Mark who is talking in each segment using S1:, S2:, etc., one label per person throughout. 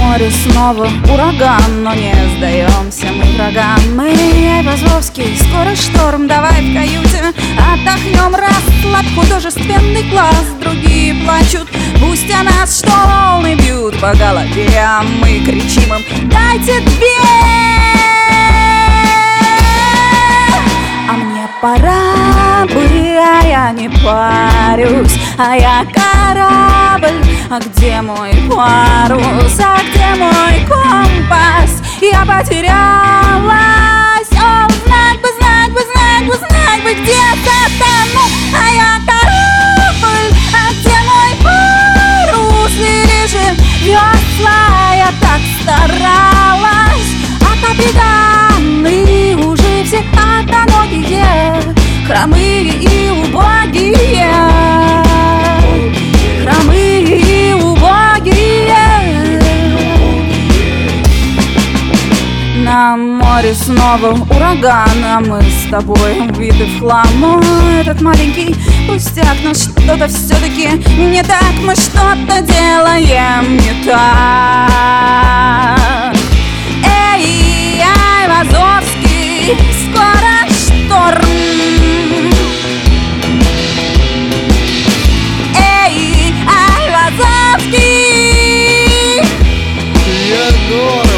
S1: море снова ураган, но не сдаемся мы врагам. Мы Айвазовский, скоро шторм, давай в каюте отдохнем, расслабь художественный глаз. Другие плачут, пусть о нас что волны бьют по голове, а мы кричим им: дайте дверь! А мне пора бы, а я не парюсь, а я корабль. А где мой парус, а где мой компас? Я потерялась. О, знать бы, знать бы, знать бы, знать бы, где-то тону, а я корабль. А где мой парус? Или же весла? Я так старалась, а капитаны уже все одноногие, хромые и убогие. На море снова ураган, а мы с тобой виды в хлам. Но этот маленький пустяк, но что-то все-таки не так. Мы что-то делаем не так. Эй, Айвазовский, скоро шторм. Эй, Айвазовский,
S2: я норма.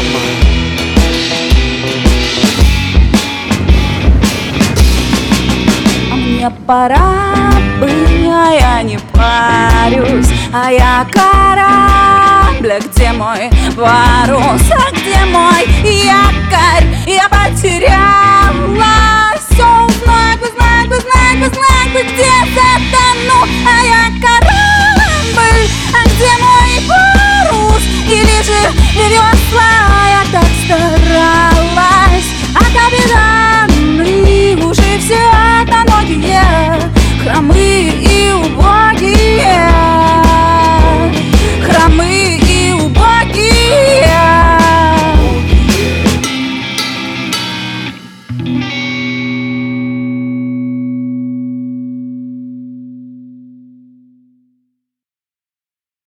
S1: Мне пора бы, а я не парюсь, а я корабль. А где мой парус, а где мой якорь? Я потерял.